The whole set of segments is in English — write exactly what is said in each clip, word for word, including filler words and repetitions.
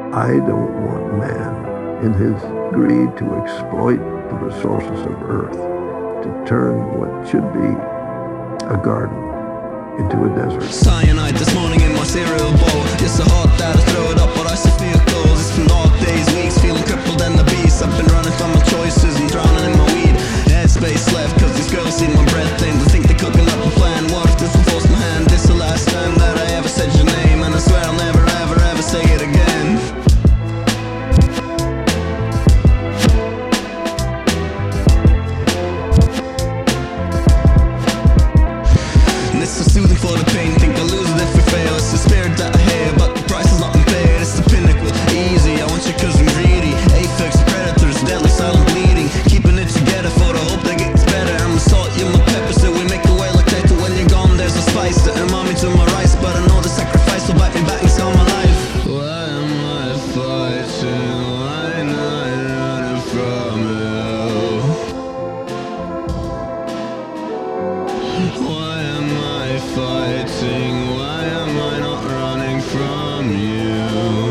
I don't want man, in his greed to exploit the resources of Earth, to turn what should be a garden into a desert. Cyanide this morning in my cereal bowl. It's so hot that I throw it up, but I still feel close. It's been dark days, weeks, feeling crippled and the beast. I've been running from my choices and drowning in my weed. Headspace left, cause these girls see my breath thing. They think they're cooking up a plan. What if this will force my hand? This the last time that I ever said your name, and I swear I'll never ever ever say it again. And it's so soothing for the pain. Think I'll lose it if we fail. It's the spirit that I hear, but the price is not been paid. It's the pinnacle, easy. I want you cause I'm greedy. Aphex predators, deadly silent bleeding. Keeping it together for the hope that gets better. I'm the salt, you're my pepper, so we make the way like that. When you're gone, there's a spice to umami to my rice. But I know the sacrifice will bite me back and scar my life. Why am I fighting? Why not running from you? Why am I fighting? Why am I not running from you?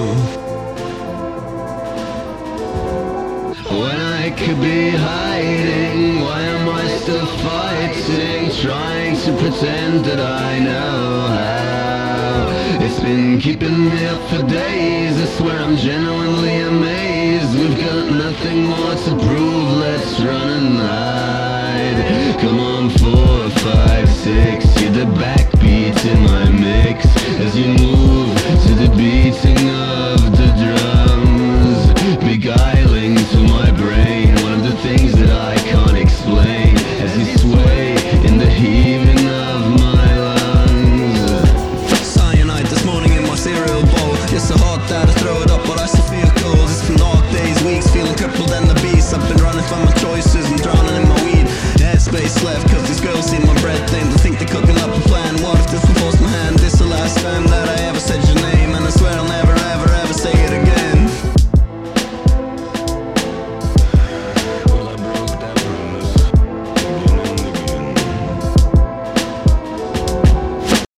When I could be hiding, why am I still fighting? Trying to pretend that I know how. It's been keeping me up for days. I swear I'm genuinely amazed. We've got nothing more to prove. Let's run and hide. Come on, four, five, six. You're the backbeat in my mix. As you move to the beating of the drums, beguiling to my brain one of the things that I can't explain. As you sway in the heaving of my lungs. Cyanide this morning in my cereal bowl. It's so hot that I throw it up, but I